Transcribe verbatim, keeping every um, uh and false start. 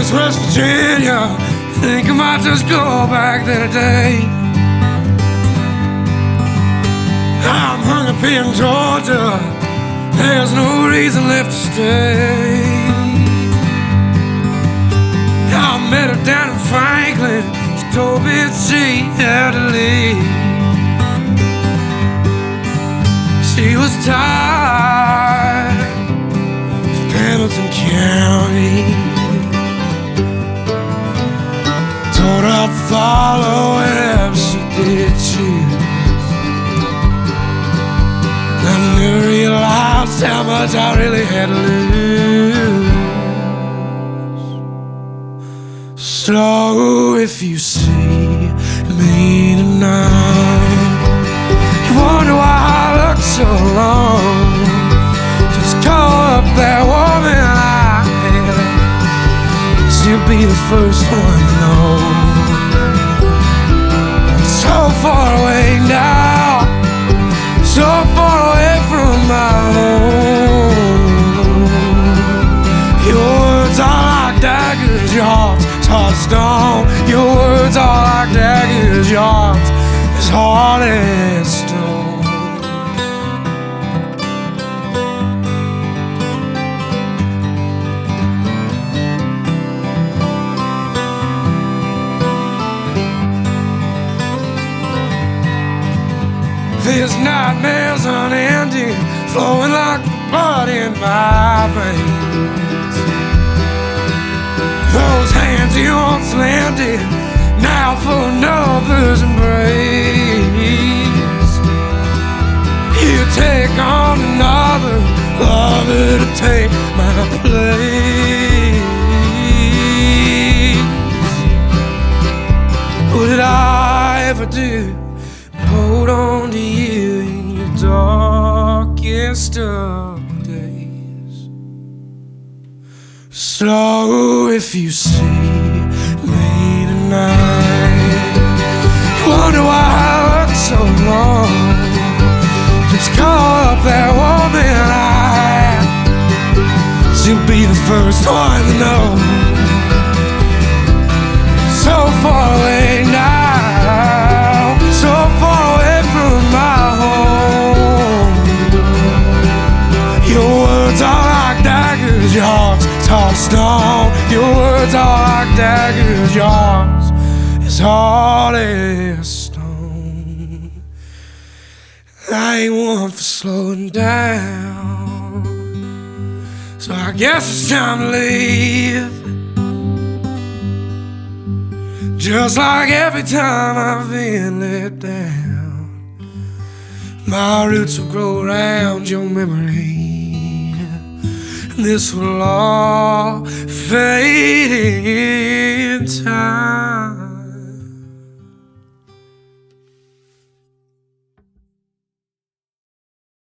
West, West Virginia. Think I might just go back there today. I'm hung up in Georgia. There's no reason left to stay. I met her down in Franklin. She told me that she had to leave. She was tired of Pendleton County. Told her I'd follow wherever she did choose. I never realized how much I really had to lose. So if you see me tonight, you wonder why I look so long. Just call up that woman I had. She'll be the first one to know. So far away now, so far away from my home. Your words are like daggers, your heart's hard as stone. Your words are like daggers, your heart's as hard as stone. There's nightmares unending, flowing like blood in my veins. Those hands you once landed, now for another's embrace. You take on another lover to take my place. What did I ever do? Hold on to you in your darkest of days. So if you see me tonight, you wonder why I look so long. Just call up that woman I had. She'll be the first one to know. So far away now, so far away from my home. Your words are like daggers, your heart's hard as stone. Your words are like daggers, your heart's as hard as stone. I ain't one for slowing down, so I guess it's time to leave. Just like every time I've been let down, my roots will grow around your memory. This will all fade in.